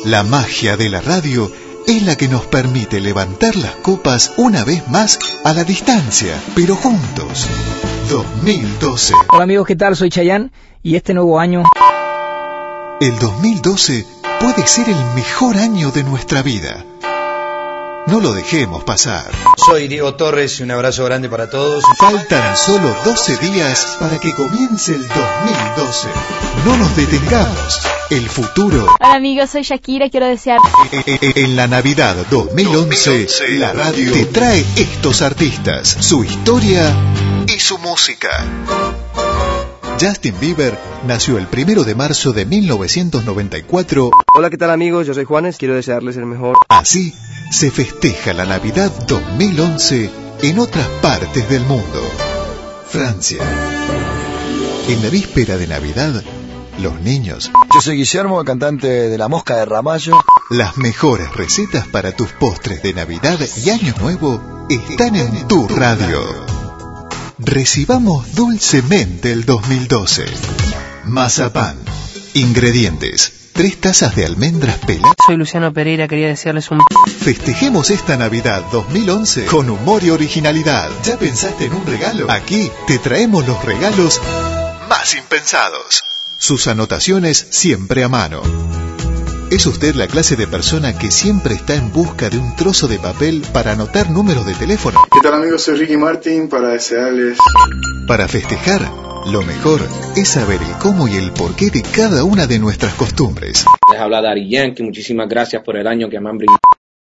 La magia de la radio es la que nos permite levantar las copas una vez más a la distancia, pero juntos. 2012. Hola amigos, ¿qué tal? Soy Chayanne y este nuevo año... El 2012 puede ser el mejor año de nuestra vida. No lo dejemos pasar. Soy Diego Torres y un abrazo grande para todos. Faltan solo 12 días para que comience el 2012. No nos detengamos. El futuro. Hola amigos, soy Shakira, quiero desear... En la Navidad 2011, la radio te trae estos artistas, su historia y su música. Justin Bieber nació el 1 de marzo de 1994. Hola, ¿qué tal amigos? Yo soy Juanes, quiero desearles el mejor. Así se festeja la Navidad 2011 en otras partes del mundo. Francia. En la víspera de Navidad, los niños... Yo soy Guillermo, cantante de La Mosca de Ramallo. Las mejores recetas para tus postres de Navidad y Año Nuevo están en tu radio. Recibamos dulcemente el 2012. Mazapán. Ingredientes: 3 tazas de almendras peladas. Soy Luciano Pereira, quería desearles un... Festejemos esta Navidad 2011 con humor y originalidad. ¿Ya pensaste en un regalo? Aquí te traemos los regalos más impensados. Sus anotaciones siempre a mano. ¿Es usted la clase de persona que siempre está en busca de un trozo de papel para anotar números de teléfono? ¿Qué tal amigos? Soy Ricky Martin para desearles... Para festejar, lo mejor es saber el cómo y el porqué de cada una de nuestras costumbres. Les habla Daddy Yankee, muchísimas gracias por el año que me han brindado.